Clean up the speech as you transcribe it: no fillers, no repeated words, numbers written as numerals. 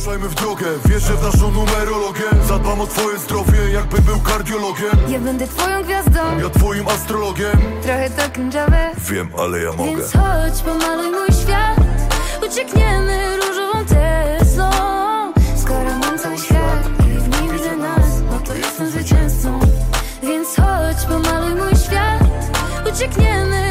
Ruszajmy w drogę, wierzę w naszą numerologię. Zadbam o twoje zdrowie, jakbym był kardiologiem. Ja będę twoją gwiazdą, ja twoim astrologiem. trochę to kędziawe, wiem, ale ja mogę. więc chodź, pomaluj mój świat. Uciekniemy różową Teslą. Skoro mam cały świat i w nim widzę nas, no to jestem zwycięzcą. Więc chodź, pomaluj mój świat. Uciekniemy